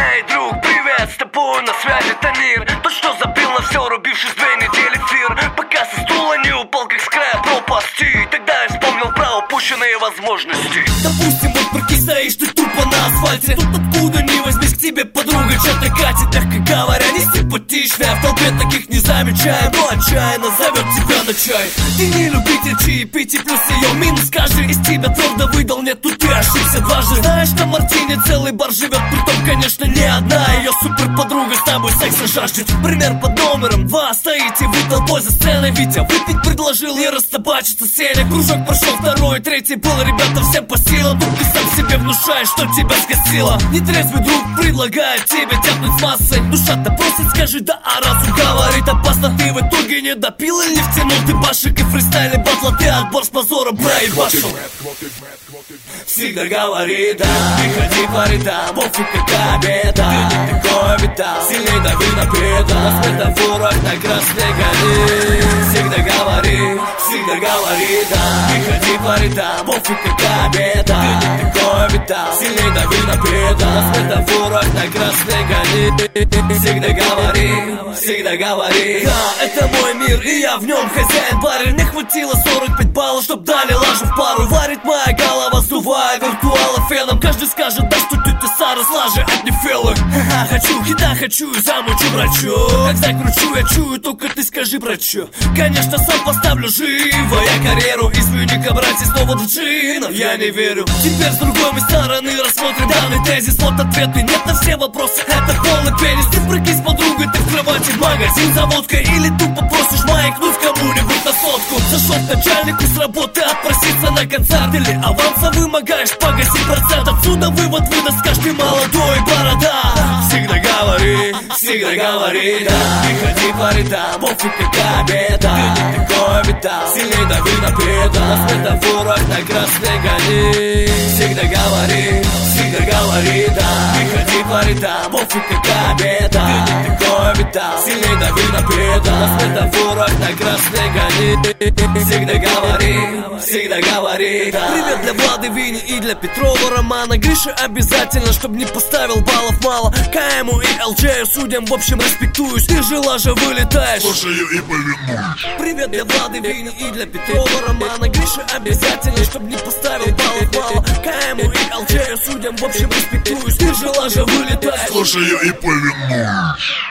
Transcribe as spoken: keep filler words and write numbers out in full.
Эй, друг, привет, с тобой на связи Танир. Тот, что забил на все, рубившись две недели эфир. Пока со стула не упал, как с края пропасти. Тогда я вспомнил про упущенные возможности. Допустим, вот прикинь, стоишь ты тупо на асфальте. Тут откуда ни возьмись, к тебе подруга что-то катит. Мягко говоря, не симпатичная, в толпе таких не замечаем, но отчаянно зовет тебя на чай. Ты не любитель чаепить и плюс ее минус. Скажи, из тебя твердо выдал, нет, тут ты ошибся дважды. Знаешь, на Мартине целый бар живет, притом, конечно, не одна. Ее супер подруга с тобой секса жаждет. Пример под номером два. Стоите вы толпой за сценой, Витя выпить предложил, не растабачиться Сеня. Кружок прошел второй, третий был, ребята, всем по силам. Тут ты сам себе внушаешь, что тебя скосило. Нетрезвый друг предлагает тебе тяпнуть с массой. Душа-то просит, скажи да, а разум говорит опасно. Ты в итоге не допил или не втянул ты башек. И в фристайле батла ты отбор с позором проебашил. Всегда говори да, приходи по рядам, пофиг какая беда. Ты не такое видал, сильней дави на педал. На светофорах на красной горе. Всегда говори, всегда говори да, приходи по рядам, пофиг какая беда. Ты не такое видал, сильней дави на педал. На светофорах на красной горе. Всегда говори, всегда говори да, это мой мир и я в нем хозяин. Парень, не хватило сорок пять баллов, чтоб дали лажу в пару. Варит моя голова, сдувая виртуала феном. Каждый скажет, да что ты, ты Сара, слажи, а не феллы. Ха-ха, хочу, еда хочу и замучу врачу. Как закручу, я чую, только ты скажи, брат, чё? Конечно, сам поставлю живо я карьеру. Извини-ка, братья, снова в джинов я не верю. Теперь с другой стороны рассмотрим данный тезис. Вот ответы, нет на все вопросы, это полный пенис. Ты прикинь с подругой, ты в кровати, в магазин за водкой. Или тупо просишь маякнуть кому-нибудь на сотку. Зашел к начальнику с работы отпроситься на концерт. Или аванса вымогаешь, погаси процент. Отсюда вывод выдаст каждый молодой борода. Всегда говори, всегда говори да, приходи по рядам, пофиг какая беда. Ты не такое видал, сильней дави на педал. На светофорах на красной горе. Всегда говори, всегда говори да, приходи по рядам, пофиг какая беда. Ты не такое видал, сильней дави на педал. На светофорах на красной горе. Всегда говори, всегда говори да. Привет для Влады, Вини и для Петрова, Романа. Гриша обязательно, чтоб не поставил баллов мало. КМу и ЛДжею судям, в общем, респектуюсь. Ты же лажа вылетаешь, слушаю и повинуюсь. Привет для Влады, Вини и для Петрова, Романа. Гриша обязательно, чтоб не поставил баллов мало. КМу и ЛДжею судям, в общем, респектуюсь. Ты же лажа вылетаешь, слушаю и повинуюсь.